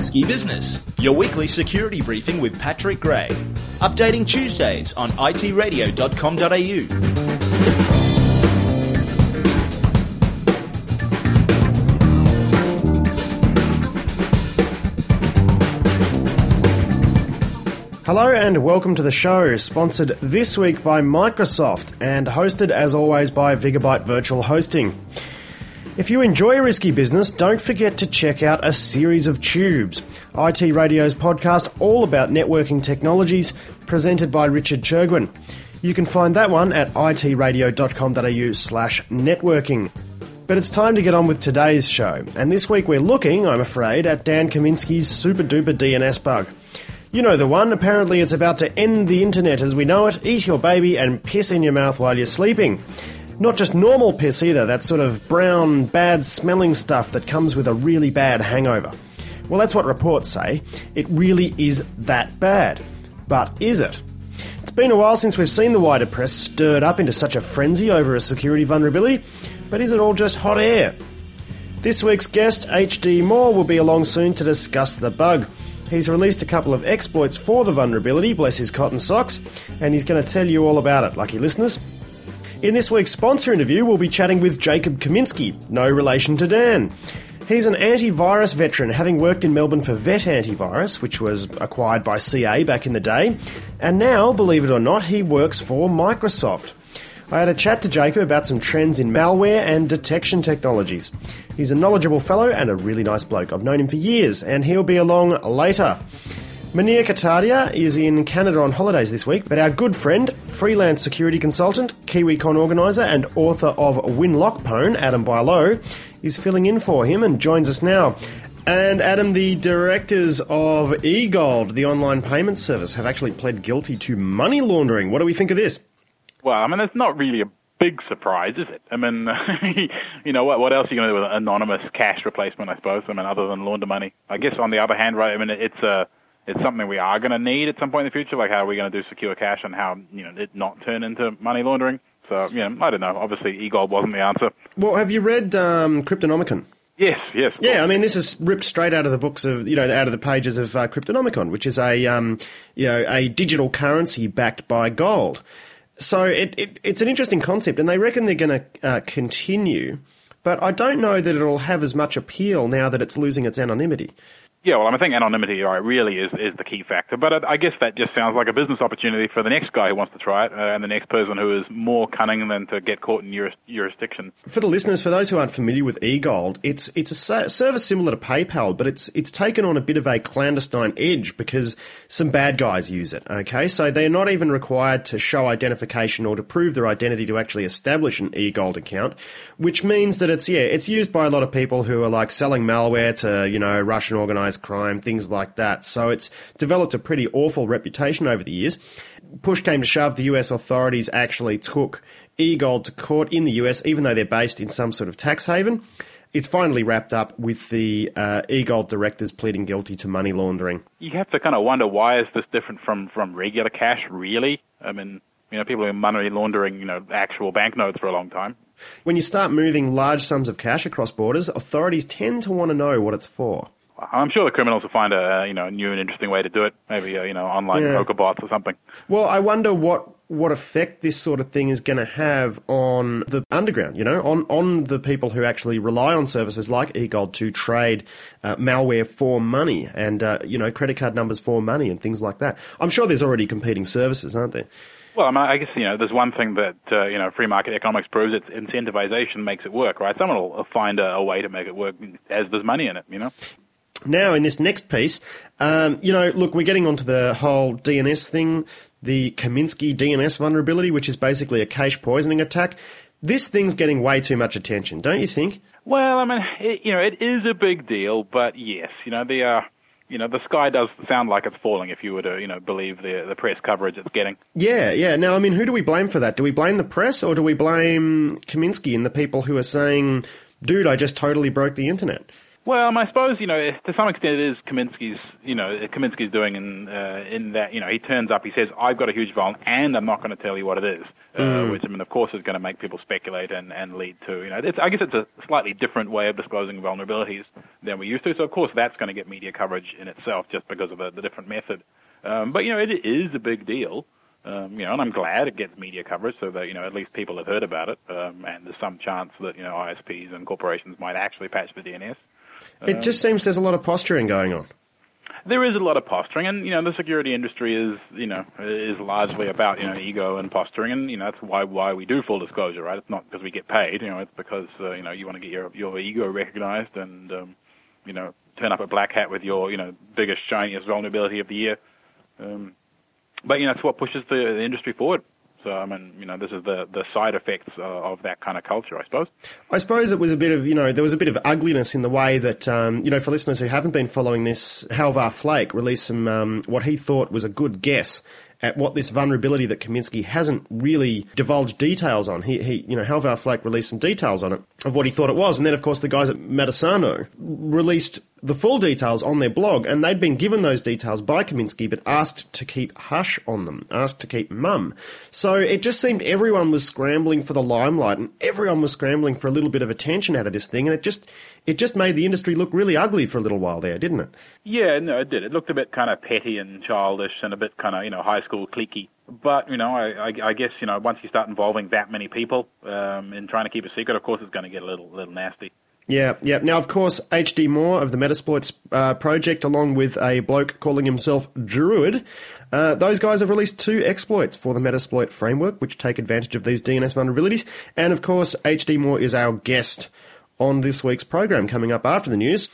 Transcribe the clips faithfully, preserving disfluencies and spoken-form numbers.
Risky Business, your weekly security briefing with Patrick Gray. Updating Tuesdays on I T radio dot com dot a u. Hello and welcome to the show, sponsored this week by Microsoft and hosted as always by Vigabyte Virtual Hosting. If you enjoy Risky Business, don't forget to check out A Series of Tubes, I T Radio's podcast all about networking technologies, presented by Richard Churgwin. You can find that one at I T radio dot com dot a u slash networking. But it's time to get on with today's show, and this week we're looking, I'm afraid, at Dan Kaminsky's super duper D N S bug. You know the one, apparently it's about to end the internet as we know it, eat your baby and piss in your mouth while you're sleeping. Not just normal piss either, that sort of brown, bad-smelling stuff that comes with a really bad hangover. Well, that's what reports say. It really is that bad. But is it? It's been a while since we've seen the wider press stirred up into such a frenzy over a security vulnerability, but is it all just hot air? This week's guest, H D Moore, will be along soon to discuss the bug. He's released a couple of exploits for the vulnerability, bless his cotton socks, and he's going to tell you all about it, lucky listeners. In this week's sponsor interview, we'll be chatting with Jacob Kaminsky, no relation to Dan. He's an antivirus veteran, having worked in Melbourne for Vet Antivirus, which was acquired by C A back in the day, and now, believe it or not, he works for Microsoft. I had a chat to Jacob about some trends in malware and detection technologies. He's a knowledgeable fellow and a really nice bloke. I've known him for years, and he'll be along later. Munir Katadia is in Canada on holidays this week, but our good friend, freelance security consultant, KiwiCon organiser and author of Winlockpone, Adam Boileau, is filling in for him and joins us now. And Adam, the directors of eGold, the online payment service, have actually pled guilty to money laundering. What do we think of this? Well, I mean, it's not really a big surprise, is it? I mean, you know, what what else are you going to do with an anonymous cash replacement, I suppose? I mean, other than launder money. I guess on the other hand, right, I mean, it's a... It's something we are going to need at some point in the future, like how are we going to do secure cash and how, you know, it not turn into money laundering. So, you know, I don't know. Obviously, eGold wasn't the answer. Well, have you read um, Cryptonomicon? Yes, yes. Yeah, I mean, this is ripped straight out of the books of, you know, out of the pages of uh, Cryptonomicon, which is a, um, you know, a digital currency backed by gold. So it, it it's an interesting concept, and they reckon they're going to uh, continue, but I don't know that it'll have as much appeal now that it's losing its anonymity. Yeah, well, I think anonymity, right, really is, is the key factor. But I guess that just sounds like a business opportunity for the next guy who wants to try it, uh, and the next person who is more cunning than to get caught in juris- jurisdiction. For the listeners, for those who aren't familiar with eGold, it's it's a sa- service similar to PayPal, but it's it's taken on a bit of a clandestine edge because some bad guys use it, okay? So they're not even required to show identification or to prove their identity to actually establish an eGold account, which means that it's, yeah, it's used by a lot of people who are like selling malware to, you know, Russian organised crime, things like that. So it's developed a pretty awful reputation over the years. Push came to shove, the U S authorities actually took eGold to court in the U S, even though they're based in some sort of tax haven. It's finally wrapped up with the uh, eGold directors pleading guilty to money laundering. You have to kind of wonder, why is this different from, from regular cash, really? I mean, you know, people have been money laundering, you know, actual banknotes for a long time. When you start moving large sums of cash across borders, authorities tend to want to know what it's for. I'm sure the criminals will find a, you know, a new and interesting way to do it. Maybe, uh, you know, online yeah. poker bots or something. Well, I wonder what, what effect this sort of thing is going to have on the underground, you know, on, on the people who actually rely on services like eGold to trade uh, malware for money and, uh, you know, credit card numbers for money and things like that. I'm sure there's already competing services, aren't there? Well, I mean, I guess, you know, there's one thing that, uh, you know, free market economics proves. It's incentivization makes it work, right? Someone will find a, a way to make it work as there's money in it, you know? Now, in this next piece, um, you know, look, we're getting onto the whole D N S thing, the Kaminsky D N S vulnerability, which is basically a cache poisoning attack. This thing's getting way too much attention, don't you think? Well, I mean, it, you know, it is a big deal, but yes, you know, the, uh, you know, the sky does sound like it's falling if you were to, you know, believe the the press coverage it's getting. Yeah, yeah. Now, I mean, who do we blame for that? Do we blame the press or do we blame Kaminsky and the people who are saying, dude, I just totally broke the internet? Well, um, I suppose, you know, to some extent it is Kaminsky's, you know, Kaminsky's doing in, uh, in that, you know, he turns up, he says, I've got a huge vuln, and I'm not going to tell you what it is, uh, mm. which, I mean, of course, is going to make people speculate and, and lead to, you know, it's, I guess it's a slightly different way of disclosing vulnerabilities than we used to, so of course that's going to get media coverage in itself just because of the, the different method. Um, but, you know, it is a big deal. Um, you know, and I'm glad it gets media coverage so that, you know, at least people have heard about it, um, and there's some chance that, you know, I S Ps and corporations might actually patch the D N S. It um, just seems there's a lot of posturing going on. There is a lot of posturing, and, you know, the security industry is, you know, is largely about, you know, ego and posturing, and, you know, that's why why we do full disclosure, right? It's not because we get paid, you know, it's because, uh, you know, you want to get your, your ego recognized and, um, you know, turn up a black hat with your, you know, biggest, shiniest vulnerability of the year. Um But, you know, it's what pushes the, the industry forward. So, I mean, you know, this is the, the side effects uh, of that kind of culture, I suppose. I suppose it was a bit of, you know, there was a bit of ugliness in the way that, um, you know, for listeners who haven't been following this, Halvar Flake released some, um, what he thought was a good guess at what this vulnerability that Kaminsky hasn't really divulged details on. He, he, you know, Halvar Flake released some details on it of what he thought it was. And then, of course, the guys at Metasano released the full details on their blog, and they'd been given those details by Kaminsky, but asked to keep hush on them, asked to keep mum. So it just seemed everyone was scrambling for the limelight, and everyone was scrambling for a little bit of attention out of this thing, and it just it just made the industry look really ugly for a little while there, didn't it? Yeah, no, it did. It looked a bit kind of petty and childish and a bit kind of, you know, high school cliquey. But, you know, I, I, I guess, you know, once you start involving that many people um, in trying to keep a secret, of course it's going to get a little little nasty. Yeah, yeah. Now, of course, H D Moore of the Metasploits uh, project, along with a bloke calling himself Druid, uh, those guys have released two exploits for the Metasploit framework, which take advantage of these D N S vulnerabilities. And, of course, H D Moore is our guest on this week's program, coming up after the news.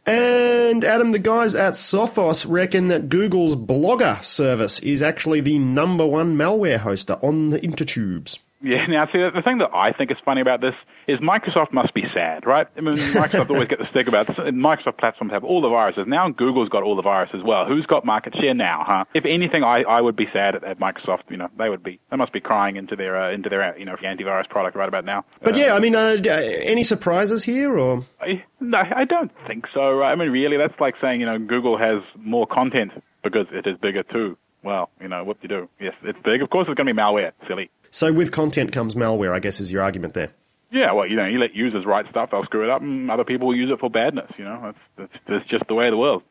And, Adam, the guys at Sophos reckon that Google's Blogger service is actually the number one malware hoster on the intertubes. Yeah, now, see, the thing that I think is funny about this is Microsoft must be sad, right? I mean, Microsoft always get the stick about this. Microsoft platforms have all the viruses. Now Google's got all the viruses as well. Who's got market share now, huh? If anything, I, I would be sad at, at Microsoft. You know, they would be. They must be crying into their uh, into their you know antivirus product right about now. But uh, yeah, I mean, uh, any surprises here, or? I, no, I don't think so. Right? I mean, really, that's like saying you know Google has more content because it is bigger too. Well, you know, what do you do? Yes, it's big. Of course, it's going to be malware. Silly. So with content comes malware, I guess, is your argument there. Yeah, well, you know, you let users write stuff, they'll screw it up, and other people will use it for badness, you know. That's, that's, that's just the way of the world.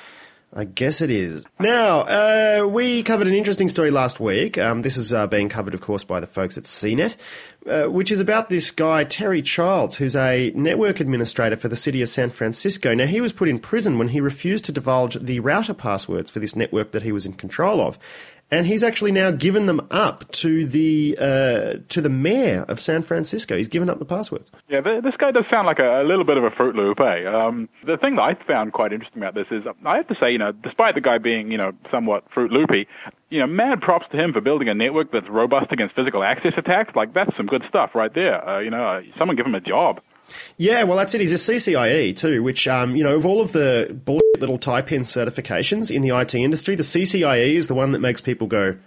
I guess it is. Now, uh, we covered an interesting story last week. Um, this is uh, being covered, of course, by the folks at C net, uh, which is about this guy, Terry Childs, who's a network administrator for the city of San Francisco. Now, he was put in prison when he refused to divulge the router passwords for this network that he was in control of. And he's actually now given them up to the uh, to the mayor of San Francisco. He's given up the passwords. Yeah, this guy does sound like a, a little bit of a Fruit Loop, eh? Um, the thing that I found quite interesting about this is, I have to say, you know, despite the guy being, you know, somewhat Fruit Loopy, you know, mad props to him for building a network that's robust against physical access attacks. Like, that's some good stuff right there. Uh, you know, uh, someone give him a job. Yeah, well, that's it. He's a C C I E too, which, um, you know, of all of the bullshit little tie-pin certifications in the I T industry, the C C I E is the one that makes people go,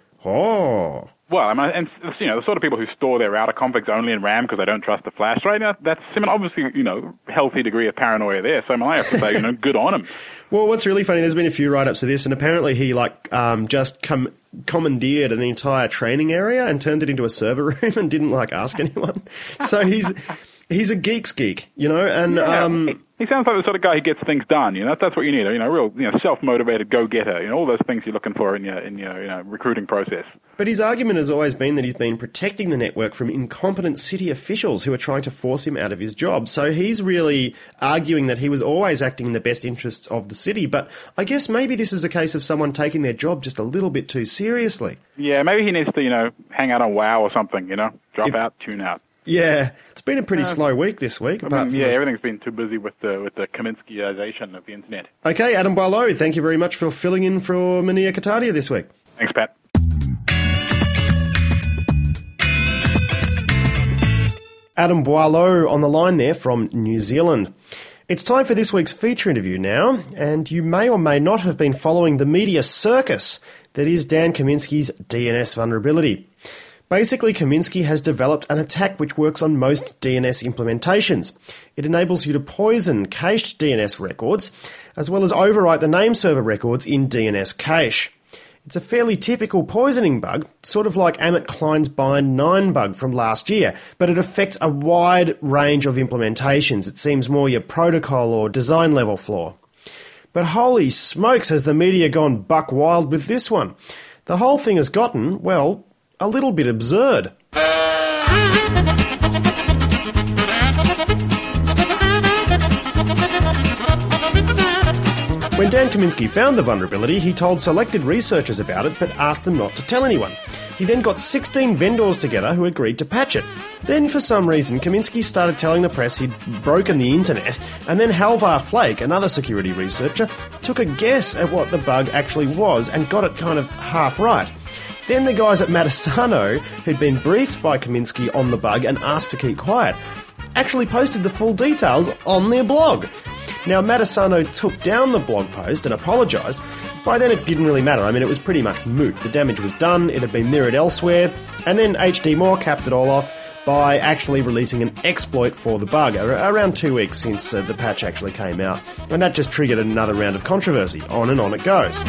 oh. Well, I mean, and, you know, the sort of people who store their router configs only in RAM because they don't trust the flash, right? Now, that's, I mean, obviously, you know, healthy degree of paranoia there. So, I mean, I have to say, you know, good on him. Well, what's really funny, there's been a few write-ups of this, and apparently he, like, um, just com- commandeered an entire training area and turned it into a server room and didn't, like, ask anyone. So he's... He's a geek's geek, you know, and yeah, um, he, he sounds like the sort of guy who gets things done. You know, that's what you need. You know, real, you know, self-motivated go-getter. You know, all those things you're looking for in your in your you know recruiting process. But his argument has always been that he's been protecting the network from incompetent city officials who are trying to force him out of his job. So he's really arguing that he was always acting in the best interests of the city. But I guess maybe this is a case of someone taking their job just a little bit too seriously. Yeah, maybe he needs to, you know, hang out on WoW or something. You know, drop if, out, tune out. Yeah, it's been a pretty uh, slow week this week. I mean, yeah, the... everything's been too busy with the with the Kaminskyization of the internet. Okay, Adam Boileau, thank you very much for filling in for Mania Katadia this week. Thanks, Pat. Adam Boileau on the line there from New Zealand. It's time for this week's feature interview now, and you may or may not have been following the media circus that is Dan Kaminsky's D N S vulnerability. Basically, Kaminsky has developed an attack which works on most D N S implementations. It enables you to poison cached D N S records, as well as overwrite the name server records in D N S cache. It's a fairly typical poisoning bug, sort of like Amit Klein's Bind nine bug from last year, but it affects a wide range of implementations. It seems more your protocol or design level flaw. But holy smokes, has the media gone buck wild with this one. The whole thing has gotten, well, a little bit absurd. When Dan Kaminsky found the vulnerability, he told selected researchers about it but asked them not to tell anyone. He then got sixteen vendors together who agreed to patch it. Then, for some reason, Kaminsky started telling the press he'd broken the internet, and then Halvar Flake, another security researcher, took a guess at what the bug actually was and got it kind of half right. Then the guys at Matasano, who'd been briefed by Kaminsky on the bug and asked to keep quiet, actually posted the full details on their blog. Now, Matasano took down the blog post and apologised. By then it didn't really matter. I mean, it was pretty much moot. The damage was done, it had been mirrored elsewhere, and then H D Moore capped it all off by actually releasing an exploit for the bug around two weeks since uh, the patch actually came out. And that just triggered another round of controversy. On and on it goes.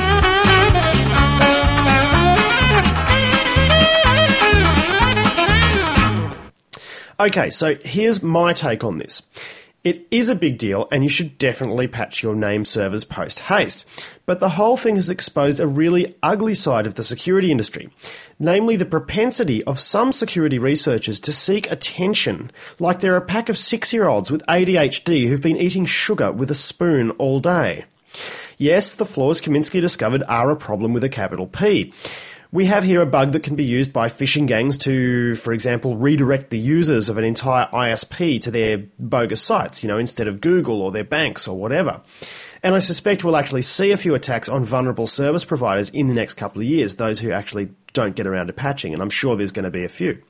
Okay, so here's my take on this. It is a big deal, and you should definitely patch your name servers post-haste. But the whole thing has exposed a really ugly side of the security industry, namely the propensity of some security researchers to seek attention, like they're a pack of six-year-olds with A D H D who've been eating sugar with a spoon all day. Yes, the flaws Kaminsky discovered are a problem with a capital P. We have here a bug that can be used by phishing gangs to, for example, redirect the users of an entire I S P to their bogus sites, you know, instead of Google or their banks or whatever. And I suspect we'll actually see a few attacks on vulnerable service providers in the next couple of years, those who actually don't get around to patching, and I'm sure there's going to be a few.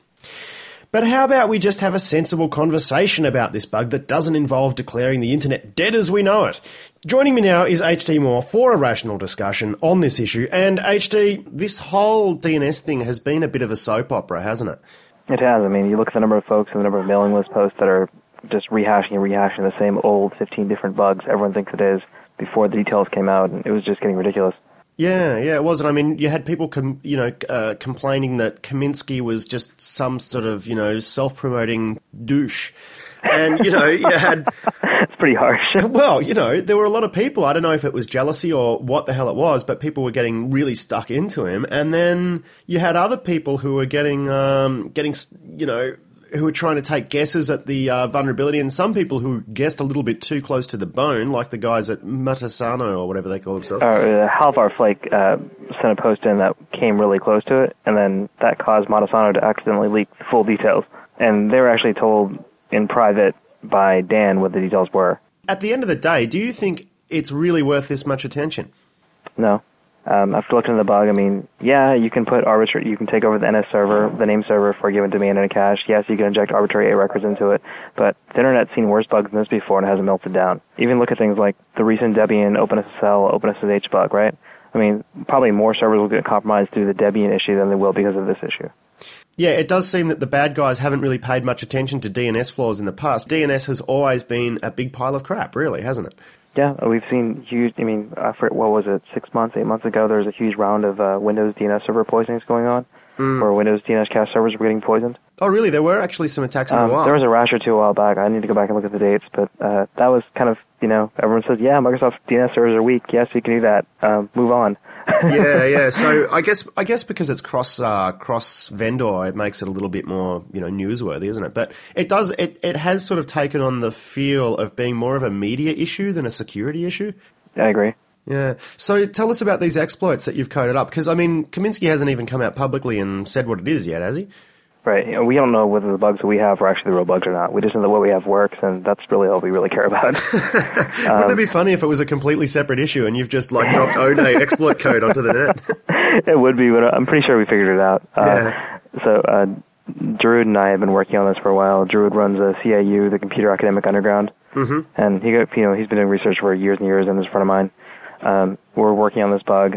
But how about we just have a sensible conversation about this bug that doesn't involve declaring the internet dead as we know it? Joining me now is H D Moore for a rational discussion on this issue. And H D, this whole D N S thing has been a bit of a soap opera, hasn't it? It has. I mean, you look at the number of folks and the number of mailing list posts that are just rehashing and rehashing the same old fifteen different bugs everyone thinks it is before the details came out, and it was just getting ridiculous. Yeah, yeah, it was. And I mean, you had people, com- you know, uh, complaining that Kaminsky was just some sort of, you know, self-promoting douche. And, you know, you had... It's pretty harsh. Well, you know, there were a lot of people, I don't know if it was jealousy or what the hell it was, but people were getting really stuck into him. And then you had other people who were getting, um, getting, you know... who were trying to take guesses at the uh, vulnerability, and some people who guessed a little bit too close to the bone, like the guys at Matasano or whatever they call themselves. Uh, Halvar Flake uh, sent a post in that came really close to it, and then that caused Matasano to accidentally leak the full details. And they were actually told in private by Dan what the details were. At the end of the day, do you think it's really worth this much attention? No. Um, after looking at the bug, I mean, yeah, you can put arbitrary, you can take over the N S server, the name server for a given domain in a cache. Yes, you can inject arbitrary A records into it, but the internet's seen worse bugs than this before and hasn't melted down. Even look at things like the recent Debian OpenSSL, OpenSSH bug, right? I mean, probably more servers will get compromised through the Debian issue than they will because of this issue. Yeah, it does seem that the bad guys haven't really paid much attention to D N S flaws in the past. D N S has always been a big pile of crap, really, hasn't it? Yeah, we've seen huge, I mean, after, what was it, six months, eight months ago, there was a huge round of uh, Windows D N S server poisonings going on, mm. where Windows D N S cache servers were getting poisoned. Oh, really? There were actually some attacks in um, a while. There was a rash or two a while back. I need to go back and look at the dates, but uh, that was kind of, you know, everyone says, yeah, Microsoft D N S servers are weak. Yes, you can do that. Um, move on. yeah, yeah. So I guess I guess because it's cross uh, cross vendor, it makes it a little bit more, you know, newsworthy, isn't it? But it does it, it has sort of taken on the feel of being more of a media issue than a security issue. I agree. Yeah. So tell us about these exploits that you've coded up, because I mean, Kaminsky hasn't even come out publicly and said what it is yet, has he? Right. You know, we don't know whether the bugs that we have are actually the real bugs or not. We just know that what we have works, and that's really all we really care about. um, Wouldn't it be funny if it was a completely separate issue and you've just like dropped Ode exploit code onto the net? It would be, but I'm pretty sure we figured it out. Uh, yeah. So uh, Druid and I have been working on this for a while. Druid runs a C A U, the Computer Academic Underground, mm-hmm. and he got, you know, he's been doing research for years and years and is a friend of mine. Um, we're working on this bug.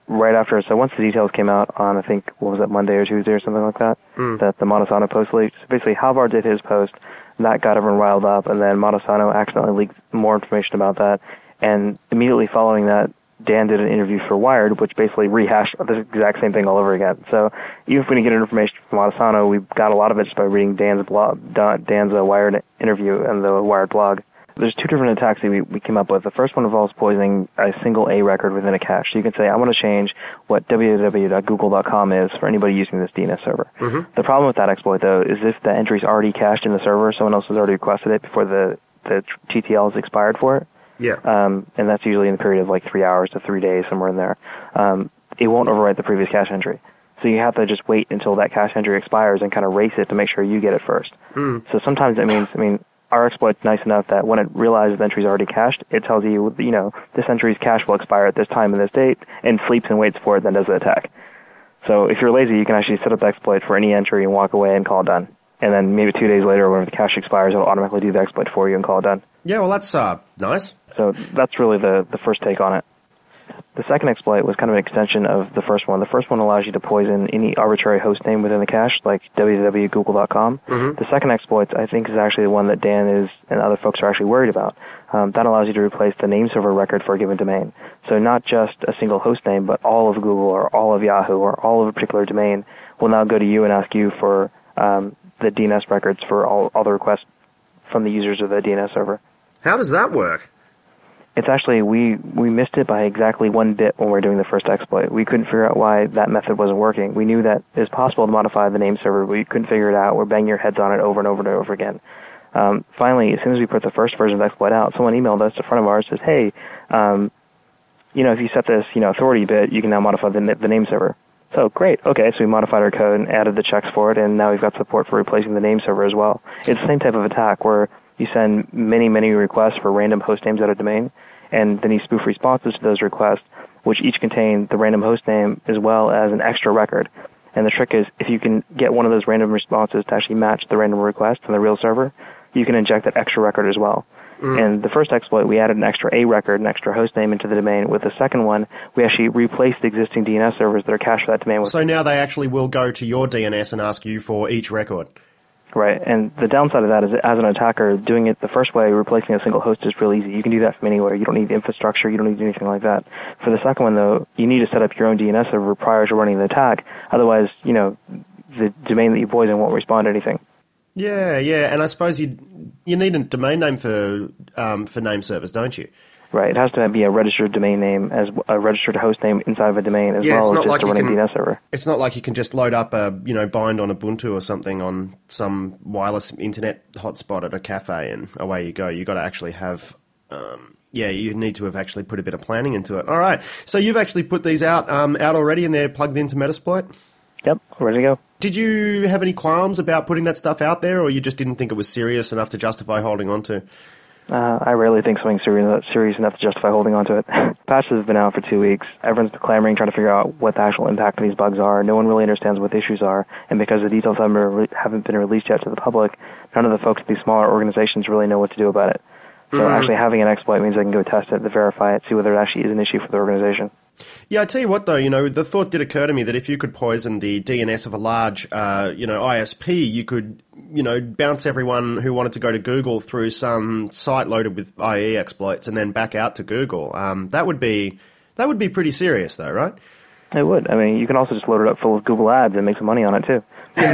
right after, so once the details came out on, I think, what was it, Monday or Tuesday or something like that, mm. that the Montesano post leaked. So basically, Halvar did his post, that got everyone riled up, and then Montesano accidentally leaked more information about that, and immediately following that, Dan did an interview for Wired, which basically rehashed the exact same thing all over again. So even if we didn't get information from Montesano, we got a lot of it just by reading Dan's blog, Dan's uh, Wired interview and the Wired blog. There's two different attacks that we, we came up with. The first one involves poisoning a single A record within a cache. So you can say, I want to change what w w w dot google dot com is for anybody using this D N S server. Mm-hmm. The problem with that exploit, though, is if the entry's already cached in the server, someone else has already requested it before the, the T T L is expired for it. Yeah. Um, and that's usually in the period of like three hours to three days, somewhere in there. Um, it won't overwrite the previous cache entry. So you have to just wait until that cache entry expires and kind of race it to make sure you get it first. Mm. So sometimes it means, I mean, our exploit's nice enough that when it realizes the entry's already cached, it tells you, you know, this entry's cache will expire at this time and this date, and sleeps and waits for it, then does the attack. So if you're lazy, you can actually set up the exploit for any entry and walk away and call it done. And then maybe two days later, whenever the cache expires, it'll automatically do the exploit for you and call it done. Yeah, well, that's uh, nice. So that's really the, the first take on it. The second exploit was kind of an extension of the first one. The first one allows you to poison any arbitrary host name within the cache, like w w w dot google dot com. Mm-hmm. The second exploit, I think, is actually the one that Dan is and other folks are actually worried about. Um, that allows you to replace the name server record for a given domain. So not just a single host name, but all of Google or all of Yahoo or all of a particular domain will now go to you and ask you for um, the D N S records for all, all the requests from the users of the D N S server. How does that work? It's actually, we, we missed it by exactly one bit when we were doing the first exploit. We couldn't figure out why that method wasn't working. We knew that it was possible to modify the name server, but we couldn't figure it out. We're banging our heads on it over and over and over again. Um, finally, as soon as we put the first version of the exploit out, someone emailed us, a friend of ours, says, hey, um, you know, if you set this, you know, authority bit, you can now modify the, the name server. So, great. Okay, so we modified our code and added the checks for it, and now we've got support for replacing the name server as well. It's the same type of attack where you send many, many requests for random host names out of domain, and then you spoof responses to those requests, which each contain the random host name as well as an extra record. And the trick is, if you can get one of those random responses to actually match the random request on the real server, you can inject that extra record as well. Mm. And the first exploit, we added an extra A record, an extra host name into the domain. With the second one, we actually replaced the existing D N S servers that are cached for that domain. So now they actually will go to your D N S and ask you for each record. Right, and the downside of that is, as an attacker, doing it the first way, replacing a single host is real easy. You can do that from anywhere. You don't need infrastructure. You don't need anything like that. For the second one, though, you need to set up your own D N S server prior to running the attack. Otherwise, you know, the domain that you poison won't respond to anything. Yeah, yeah, and I suppose you you need a domain name for um, for name servers, don't you? Right, it has to be a registered domain name, as a registered host name inside of a domain, as yeah, well as just like to run can, a D N S server. It's not like you can just load up a, you know, bind on Ubuntu or something on some wireless internet hotspot at a cafe and away you go. You've got to actually have, um, yeah, you need to have actually put a bit of planning into it. All right, so you've actually put these out um, out already and they're plugged into Metasploit? Yep, ready to go. Did you have any qualms about putting that stuff out there, or you just didn't think it was serious enough to justify holding on to? Uh, I rarely think something's serious, serious enough to justify holding on to it. Patches have been out for two weeks. Everyone's been clamoring, trying to figure out what the actual impact of these bugs are. No one really understands what the issues are, and because the details haven't been, re- haven't been released yet to the public, none of the folks at these smaller organizations really know what to do about it. So mm. actually having an exploit means I can go test it, verify it, see whether it actually is an issue for the organization. Yeah, I tell you what, though, you know, the thought did occur to me that if you could poison the D N S of a large, uh, you know, I S P, you could, you know, bounce everyone who wanted to go to Google through some site loaded with I E exploits and then back out to Google. Um, that would be that would be pretty serious, though, right? It would. I mean, you can also just load it up full of Google ads and make some money on it, too.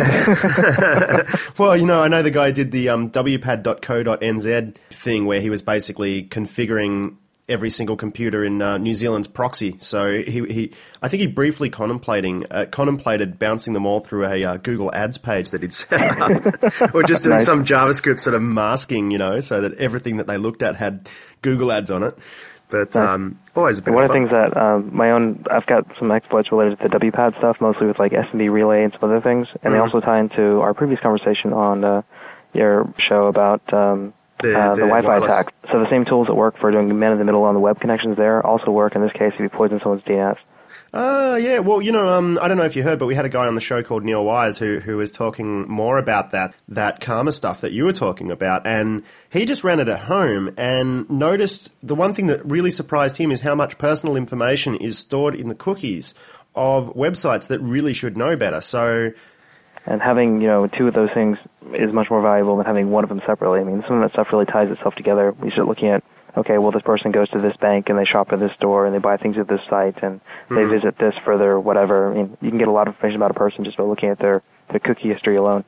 Well, you know, I know the guy did the um, w pad dot co dot n z thing where he was basically configuring every single computer in uh, New Zealand's proxy. So he, he, I think he briefly contemplating uh, contemplated bouncing them all through a uh, Google Ads page that he'd set up, or just doing nice. some JavaScript sort of masking, you know, so that everything that they looked at had Google Ads on it. But nice. um, always a bit. One of, of the things that um, my own, I've got some exploits related to the W PAD stuff, mostly with like S M B Relay and some other things, and mm. they also tie into our previous conversation on uh, your show about. Um, The, uh, the, the Wi-Fi wireless. attack. So the same tools that work for doing man-in-the-middle on the web connections there also work in this case if you poison someone's D N S. Uh, yeah, well, you know, um, I don't know if you heard, but we had a guy on the show called Neil Wise who, who was talking more about that, that karma stuff that you were talking about, and he just ran it at home and noticed the one thing that really surprised him is how much personal information is stored in the cookies of websites that really should know better. So, and having, you know, two of those things is much more valuable than having one of them separately. I mean, some of that stuff really ties itself together. We start looking at, okay, well, this person goes to this bank and they shop at this store and they buy things at this site and they mm-hmm. visit this for their whatever. I mean, you can get a lot of information about a person just by looking at their, their cookie history alone.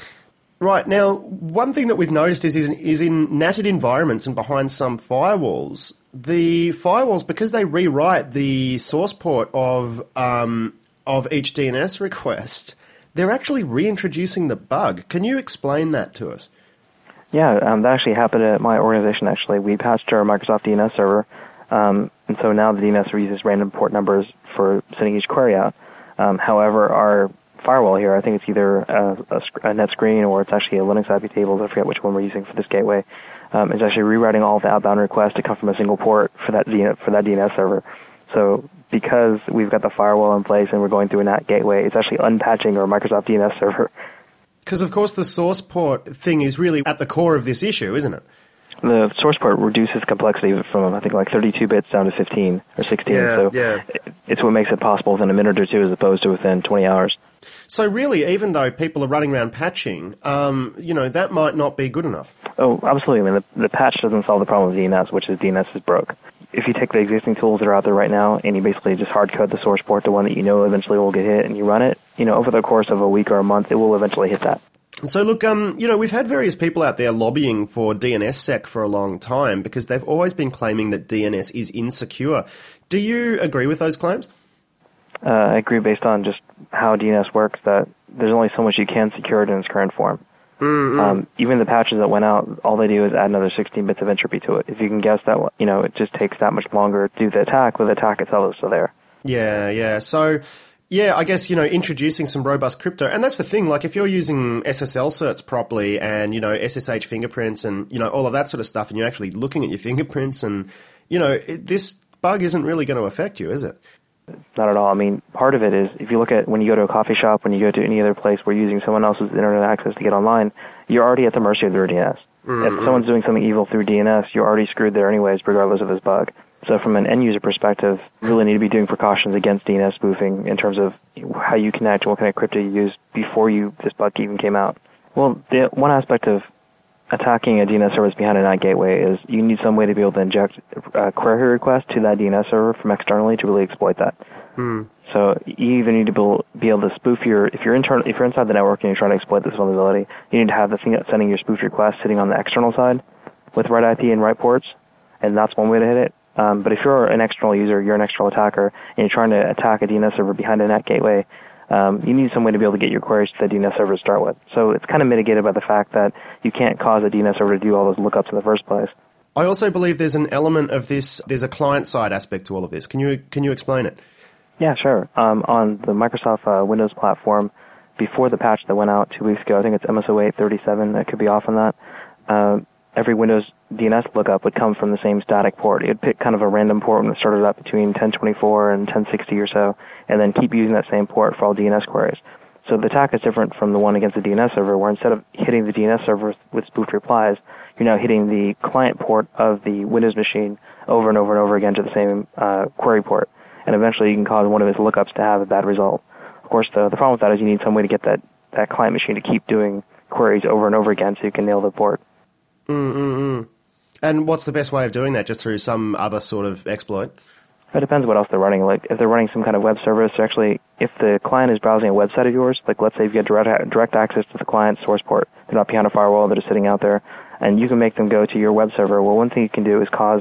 Right. Now, one thing that we've noticed is, is, in, is in natted environments and behind some firewalls, the firewalls, because they rewrite the source port of um, of each D N S request, they're actually reintroducing the bug. Can you explain that to us? Yeah, um, that actually happened at my organization, actually. We patched our Microsoft D N S server, um, and so now the D N S server uses random port numbers for sending each query out. Um, however, our firewall here, I think it's either a, a, a NetScreen or it's actually a Linux I P tables, I forget which one we're using for this gateway, um, is actually rewriting all the outbound requests to come from a single port for that, D N S, for that D N S server. So because we've got the firewall in place and we're going through a NAT gateway, it's actually unpatching our Microsoft D N S server. Because, of course, the source port thing is really at the core of this issue, isn't it? The source port reduces complexity from, I think, like thirty-two bits down to fifteen or sixteen. Yeah, so yeah. It's what makes it possible within a minute or two as opposed to within twenty hours. So really, even though people are running around patching, um, you know, that might not be good enough. Oh, absolutely. I mean, the, the patch doesn't solve the problem of D N S, which is D N S is broke. If you take the existing tools that are out there right now and you basically just hard code the source port to one that you know eventually will get hit and you run it, you know, over the course of a week or a month, it will eventually hit that. So look, um, you know, we've had various people out there lobbying for DNSSEC for a long time because they've always been claiming that D N S is insecure. Do you agree with those claims? Uh, I agree based on just how D N S works that there's only so much you can secure it in its current form. Mm-hmm. Um, even the patches that went out, all they do is add another sixteen bits of entropy to it. If you can guess that, you know, it just takes that much longer to do the attack, but the attack itself is still there. Yeah, yeah. So, yeah, I guess, you know, introducing some robust crypto, and that's the thing, like if you're using S S L certs properly and, you know, S S H fingerprints and, you know, all of that sort of stuff, and you're actually looking at your fingerprints and, you know, it, this bug isn't really going to affect you, is it? Not at all. I mean, part of it is if you look at when you go to a coffee shop, when you go to any other place where you're using someone else's internet access to get online, you're already at the mercy of their D N S. Mm-hmm. If someone's doing something evil through D N S, you're already screwed there anyways, regardless of this bug. So from an end-user perspective, you really need to be doing precautions against D N S spoofing in terms of how you connect and what kind of crypto you use before you this bug even came out. Well, the one aspect of attacking a D N S service behind a NAT gateway is you need some way to be able to inject a query request to that D N S server from externally to really exploit that. Hmm. So you either need to be able to spoof your, if you're internal, if you're inside the network and you're trying to exploit this vulnerability, you need to have the thing that's sending your spoof request sitting on the external side with right I P and right ports, and that's one way to hit it. Um, but if you're an external user, you're an external attacker, and you're trying to attack a D N S server behind a NAT gateway, um, you need some way to be able to get your queries to the D N S server to start with. So it's kind of mitigated by the fact that you can't cause a D N S server to do all those lookups in the first place. I also believe there's an element of this, there's a client-side aspect to all of this. Can you can you explain it? Yeah, sure. Um, on the Microsoft uh, Windows platform, before the patch that went out two weeks ago, I think it's M S O eight thirty-seven, I could be off on that, uh, every Windows D N S lookup would come from the same static port. It would pick kind of a random port when it started up between ten twenty-four and ten sixty or so, and then keep using that same port for all D N S queries. So the attack is different from the one against the D N S server, where instead of hitting the D N S server with spoofed replies, you're now hitting the client port of the Windows machine over and over and over again to the same uh, query port. And eventually you can cause one of its lookups to have a bad result. Of course, the, the problem with that is you need some way to get that, that client machine to keep doing queries over and over again so you can nail the port. Mm-mm-mm. And what's the best way of doing that? Just through some other sort of exploit? It depends what else they're running. Like, if they're running some kind of web service, actually, if the client is browsing a website of yours, like let's say you get direct, direct access to the client source port, they're not behind a firewall, they're just sitting out there, and you can make them go to your web server. Well, one thing you can do is cause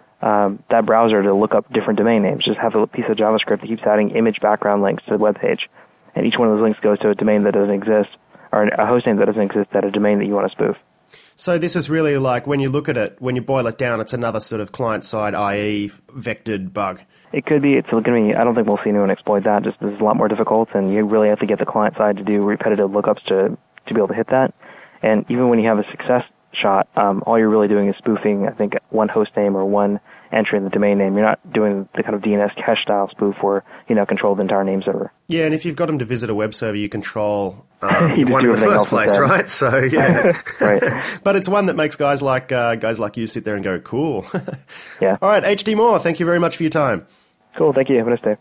um, that browser to look up different domain names. Just have a piece of JavaScript that keeps adding image background links to the web page, and each one of those links goes to a domain that doesn't exist, or a hostname that doesn't exist at a domain that you want to spoof. So this is really like, when you look at it, when you boil it down, it's another sort of client-side, that is vectored bug. It could be. It's going to be, I don't think we'll see anyone exploit that. Just this is a lot more difficult, and you really have to get the client side to do repetitive lookups to, to be able to hit that. And even when you have a success shot, um, all you're really doing is spoofing, I think, one host name or one entering the domain name. You're not doing the kind of D N S cache style spoof where, you know, control the entire name server. Yeah, and if you've got them to visit a web server, you control um, you one in the first place, right? So, yeah. Right. But it's one that makes guys like uh, guys like you sit there and go, cool. Yeah. All right, H D Moore, thank you very much for your time. Cool, thank you. Have a nice day.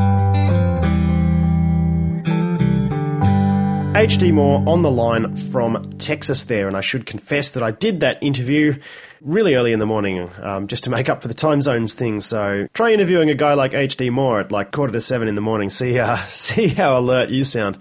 H D Moore on the line from Texas there, and I should confess that I did that interview really early in the morning um, just to make up for the time zones thing. So try interviewing a guy like H D Moore at like quarter to seven in the morning. See, uh, see how alert you sound.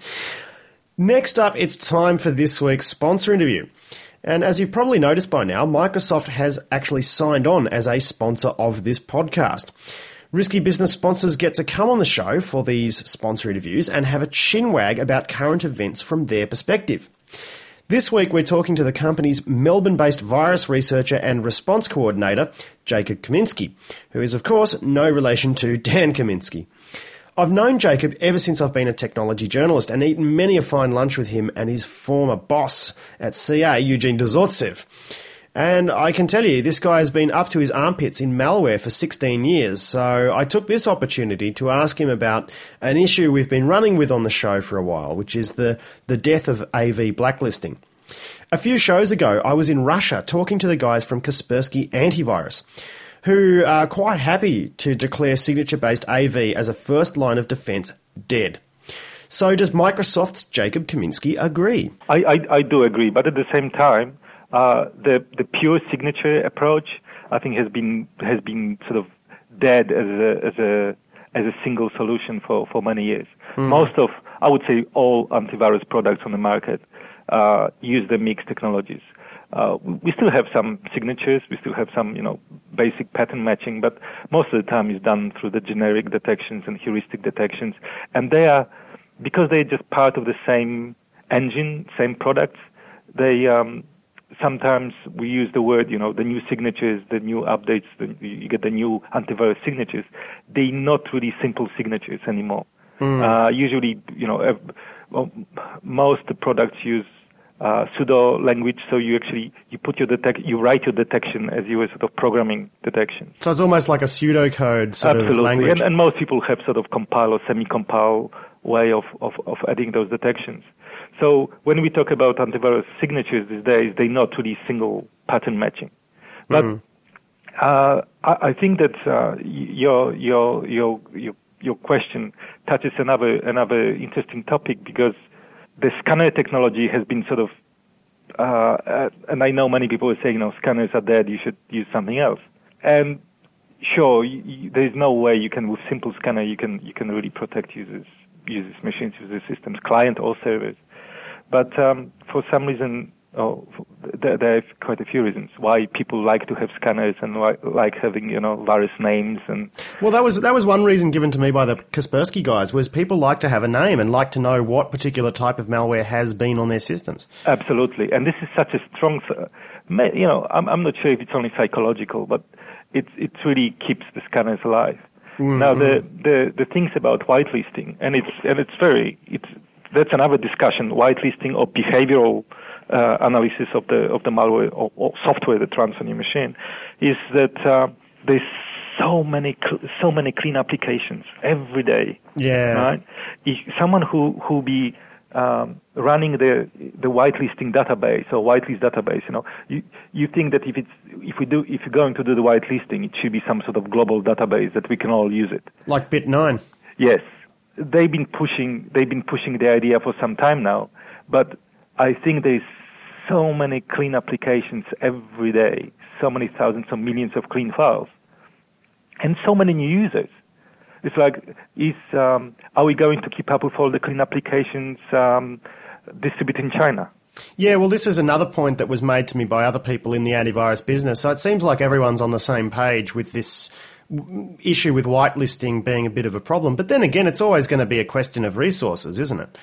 Next up, it's time for this week's sponsor interview. And as you've probably noticed by now, Microsoft has actually signed on as a sponsor of this podcast. Risky Business sponsors get to come on the show for these sponsor interviews and have a chinwag about current events from their perspective. This week, we're talking to the company's Melbourne-based virus researcher and response coordinator, Jacob Kaminski, who is, of course, no relation to Dan Kaminsky. I've known Jacob ever since I've been a technology journalist and eaten many a fine lunch with him and his former boss at C A, Eugene Dozortsev. And I can tell you, this guy has been up to his armpits in malware for sixteen years, so I took this opportunity to ask him about an issue we've been running with on the show for a while, which is the, the death of A V blacklisting. A few shows ago, I was in Russia talking to the guys from Kaspersky Antivirus, who are quite happy to declare signature-based A V as a first line of defense dead. So does Microsoft's Jacob Kaminski agree? I, I, I do agree, but at the same time, Uh, the the pure signature approach, I think, has been has been sort of dead as a as a as a single solution for, for many years. Mm. Most of, I would say, all antivirus products on the market uh, use the mixed technologies. Uh, we still have some signatures, we still have some, you know, basic pattern matching, but most of the time is done through the generic detections and heuristic detections, and they are, because they're just part of the same engine, same products. They um, Sometimes we use the word, you know, the new signatures, the new updates, the, you get the new antivirus signatures. They're not really simple signatures anymore. Mm. Uh, usually, you know, uh, well, most products use uh, pseudo language, so you actually you put your detect, you write your detection as you were sort of programming detection. So it's almost like a pseudocode sort Absolutely. of language. And, and most people have sort of compile or semi-compile way of, of, of adding those detections. So when we talk about antivirus signatures these days, they're not really single pattern matching. But mm. uh, I, I think that uh, your your your your your question touches another another interesting topic, because the scanner technology has been sort of, uh, and I know many people are saying, you know, scanners are dead, you should use something else. And sure, you, you, there is no way you can, with simple scanner, you can you can really protect users, users, machines, user systems, client or servers. But um, for some reason, oh, there, there are quite a few reasons why people like to have scanners and like, like having, you know, various names. And well, that was that was one reason given to me by the Kaspersky guys, was people like to have a name and like to know what particular type of malware has been on their systems. Absolutely, and this is such a strong, you know, I'm, I'm not sure if it's only psychological, but it it really keeps the scanners alive. Mm-hmm. Now, the, the the things about whitelisting, and it's and it's very it's. That's another discussion, whitelisting or behavioral uh, analysis of the of the malware or, or software that runs on your machine, is that uh, there's so many cl- so many clean applications every day. Yeah. Right. If someone who who be um, running the the whitelisting database or whitelist database, you know, you you think that if it's if we do if you're going to do the whitelisting, it should be some sort of global database that we can all use it. Like Bit nine. Yes. They've been pushing. They've been pushing the idea for some time now, but I think there's so many clean applications every day, so many thousands or millions of clean files, and so many new users. It's like, is um, are we going to keep up with all the clean applications um, distributed in China? Yeah, well, this is another point that was made to me by other people in the antivirus business. So it seems like everyone's on the same page with this issue with whitelisting being a bit of a problem. But then again, it's always going to be a question of resources, isn't it?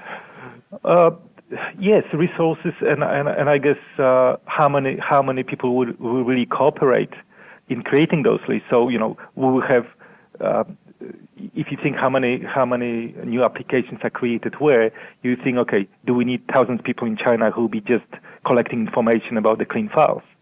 Uh, yes, resources, and and, and I guess uh, how many how many people would, would really cooperate in creating those lists. So, you know, we will have. Uh, if you think how many how many new applications are created where, you think, okay, do we need thousands of people in China who will be just collecting information about the clean files?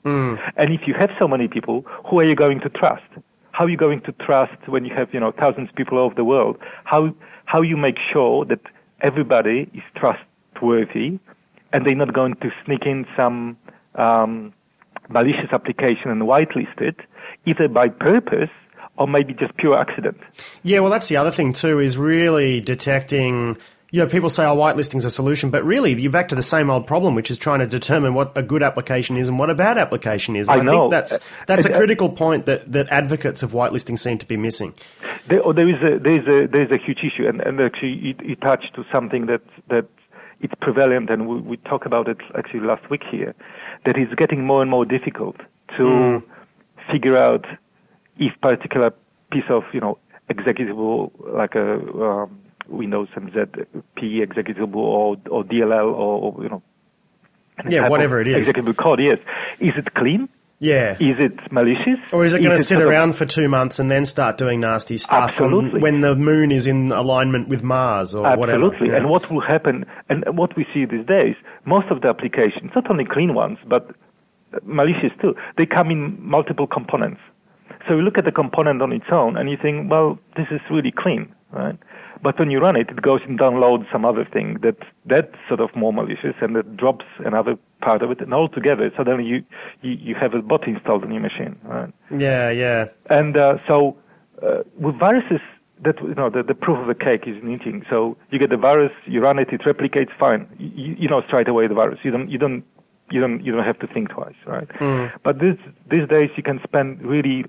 Mm. And if you have so many people, who are you going to trust? How are you going to trust when you have, you know, thousands of people all over the world? How how you make sure that everybody is trustworthy and they're not going to sneak in some um, malicious application and whitelist it, either by purpose or maybe just pure accident. Yeah, well, that's the other thing too, is really detecting. You know, people say, oh, whitelisting's a solution, but really you're back to the same old problem, which is trying to determine what a good application is and what a bad application is. And I, I think that's that's a critical point that, that advocates of whitelisting seem to be missing. There, oh, there is a there is a there is a huge issue, and, and actually it, it touched to something that that it's prevalent, and we, we talked about it actually last week here. That it's getting more and more difficult to mm. figure out if particular piece of, you know, executable, like a um, Windows M Z P executable or, or D L L or, or you know, yeah, whatever it is, executable code. Yes, is it clean? Yeah. Is it malicious? Or is it going to sit around of... for two months and then start doing nasty stuff? Absolutely. On, when the moon is in alignment with Mars or Absolutely. whatever? Absolutely. Yeah. And what will happen? And what we see these days, most of the applications, not only clean ones but malicious too, they come in multiple components. So you look at the component on its own and you think, well, this is really clean, right? But when you run it, it goes and downloads some other thing that that's sort of more malicious, and it drops another part of it, and altogether, suddenly you, you, you have a bot installed on your machine, right? Yeah, yeah. And uh, so uh, with viruses, that you know, the, the proof of the cake is in eating. So you get the virus, you run it, it replicates fine. You, you know straight away the virus. You don't, you don't, you don't, you don't have to think twice, right? Mm. But this, these days, you can spend really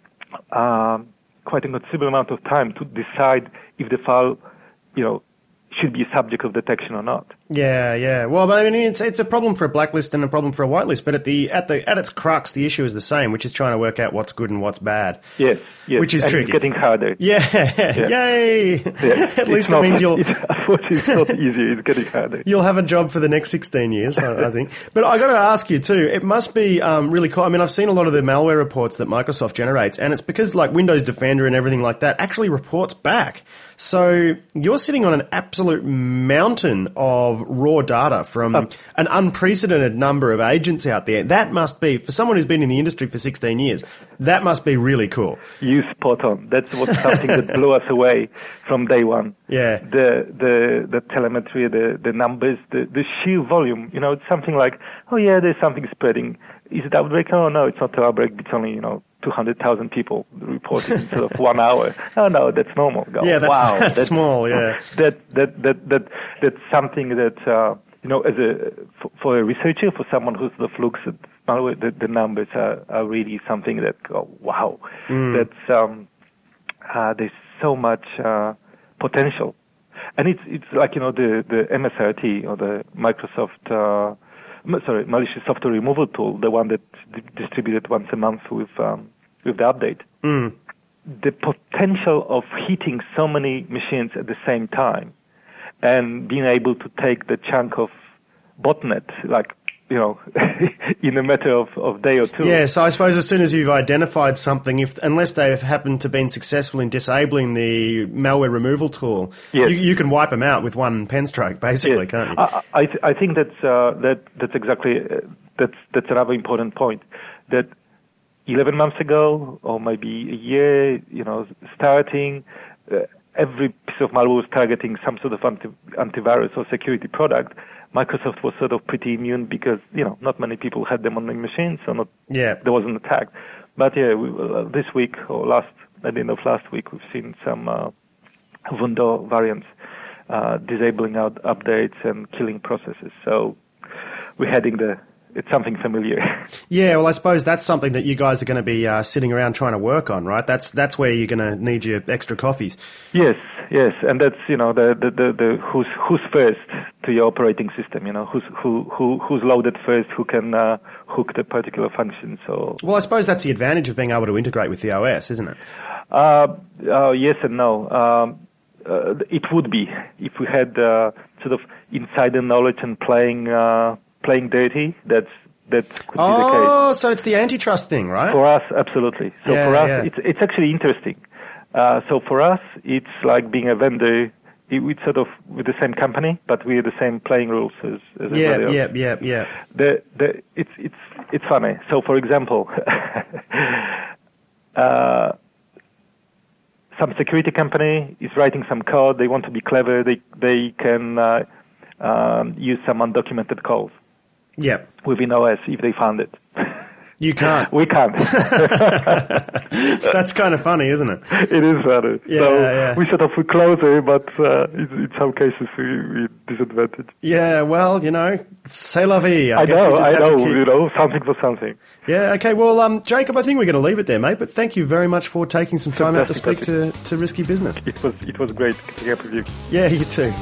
um, quite a considerable amount of time to decide if the file, you know, should be a subject of detection or not. Yeah, yeah. Well, I mean, it's it's a problem for a blacklist and a problem for a whitelist, but at the at the at its crux, the issue is the same, which is trying to work out what's good and what's bad. Yes, yes. Which is and tricky. It's getting harder. Yeah, yeah. Yay! Yeah. At least not, it means you'll. It's, unfortunately, it's not easier. It's getting harder. You'll have a job for the next sixteen years, I, I think. But I got to ask you too. It must be um, really cool. I mean, I've seen a lot of the malware reports that Microsoft generates, and it's because like Windows Defender and everything like that actually reports back. So you're sitting on an absolute mountain of raw data from oh. an unprecedented number of agents out there. That must be, for someone who's been in the industry for sixteen years, that must be really cool. You spot on. That's what something that blew us away from day one. Yeah. The the the telemetry, the the numbers, the the sheer volume. You know, it's something like, oh yeah, there's something spreading. Is it outbreak? Oh no, it's not an outbreak. It's only, you know, two hundred thousand people reported in sort of one hour. Oh no, that's normal. Go, yeah, that's, wow, that's, that's small. Yeah, that that that that that's something that uh, you know, as a for, for a researcher, for someone who's the looks at malware, the, the numbers are, are really something that go, wow. Mm. That's um, uh, there's so much uh, potential, and it's it's like, you know, the the M S R T or the Microsoft. Uh, Sorry, malicious software removal tool, the one that's d- distributed once a month with um, with the update. Mm. The potential of hitting so many machines at the same time and being able to take the chunk of botnet, like, you know, in a matter of, of day or two. Yeah, so I suppose as soon as you've identified something, if unless they've happened to been successful in disabling the malware removal tool, yes. you, you can wipe them out with one pen stroke, basically, yes. can't you? I, I, th- I think that's uh, that that's exactly uh, that's that's another important point. That eleven months ago, or maybe a year, you know, starting. Uh, every piece of malware was targeting some sort of anti- antivirus or security product. Microsoft was sort of pretty immune because, you know, not many people had them on their machines, so not, yeah. there wasn't an attack. But yeah, we, uh, this week or last, at the end of last week, we've seen some uh, Wundo variants uh, disabling out updates and killing processes. So we're heading the, it's something familiar. Yeah, well, I suppose that's something that you guys are going to be uh, sitting around trying to work on, right? That's that's where you're going to need your extra coffees. Yes, yes, and that's, you know, the the, the, the who's who's first to your operating system. You know, who's who who who's loaded first, who can uh, hook the particular function. So, well, I suppose that's the advantage of being able to integrate with the O S, isn't it? Uh, uh, yes and no. Um, uh, it would be if we had uh, sort of insider knowledge and playing. Uh, Playing dirty, that's that could oh, be the case. Oh, so it's the antitrust thing, right? For us, absolutely. So yeah, for us, yeah. it's it's actually interesting. Uh, so for us, it's like being a vendor we sort of with the same company, but we're the same playing rules as, as Yeah, everybody yeah, else. yeah, yeah. The the it's it's it's funny. So, for example, uh, some security company is writing some code. They want to be clever. They they can uh, um, use some undocumented calls Yeah. within O S if they found it. You can't. We can't. That's kind of funny, isn't it? It is funny. Yeah, so yeah. we sort of we closer, but uh, in, in some cases we, we disadvantage. Yeah, well, you know, c'est la vie. I, I guess know, you just I have know, to keep... you know, something for something. Yeah, okay, well, um, Jacob, I think we're going to leave it there, mate, but thank you very much for taking some time out to speak to, to Risky Business. It was it was great catching up with you. Yeah, you too.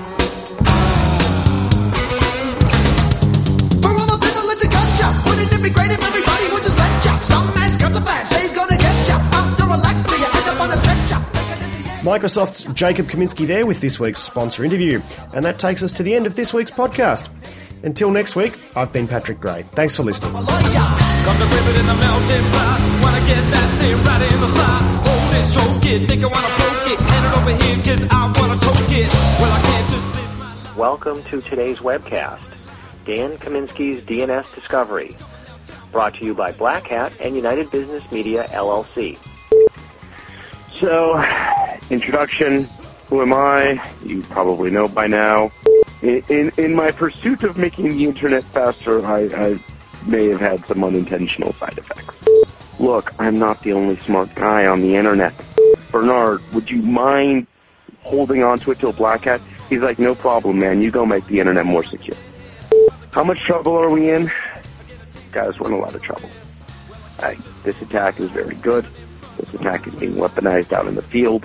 For all the people that you got ya, wouldn't it be great if everybody would just let ya? Some man's got to back, say he's gonna get ya. After a lecture, you end up on a stretcher. Microsoft's Jacob Kaminsky there with this week's sponsor interview. And that takes us to the end of this week's podcast. Until next week, I've been Patrick Gray. Thanks for listening. Lawyer. Come to grip it in the melting pot. Wanna get that thing right in the slot. Hold it, stroke it, think I wanna poke it. Hand it over here, cause I wanna toke it. Well, I can't just live my... Welcome to today's webcast, Dan Kaminsky's D N S Discovery, brought to you by Black Hat and United Business Media, L L C. So, introduction, who am I? You probably know by now. In, in, in my pursuit of making the internet faster, I, I may have had some unintentional side effects. Look, I'm not the only smart guy on the internet. Bernard, would you mind holding on to it till Black Hat? He's like, no problem, man. You go make the internet more secure. How much trouble are we in? Guys, we're in a lot of trouble. I, this attack is very good. This attack is being weaponized out in the field.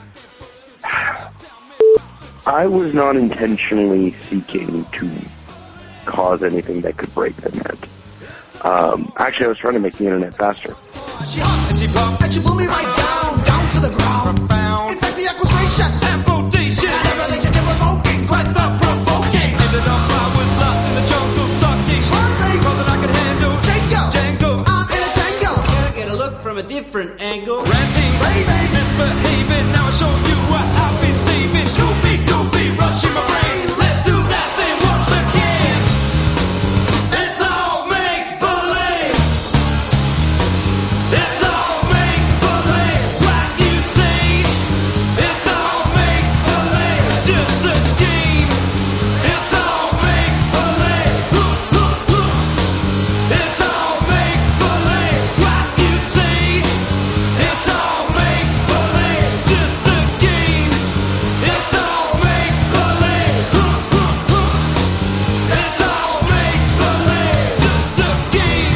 I was not intentionally seeking to cause anything that could break the net. Um, actually, I was trying to make the internet faster. She humped and she bumped and she blew me right down, down to the ground. Profound. In fact, the act was gracious and bodacious. And every relationship was smoking, quite thought-provoking. Ended up, I was lost in the jungle, sucking. Slurping, more than I could handle. Django, Django, I'm in a tango. Can't get a look from a different angle. Ranting, raving, misbehaving. Now I show you what I've been saving. Snoopy, goofy, rushing my brain. Let's do that thing once again. It's all make-believe. It's all make-believe. What you see. It's all make-believe. Just a game. It's all make-believe. Look, look, look. It's all make-believe. What you see. It's all make-believe. Just a game. It's all make-believe. Look, look, look. It's all make-believe. Just a game.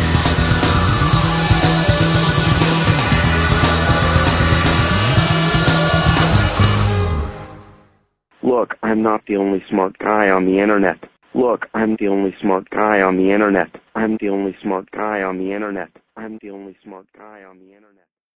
Look, I'm not the only smart guy on the internet. Look, I'm the only smart guy on the internet. I'm the only smart guy on the internet. I'm the only smart guy on the internet.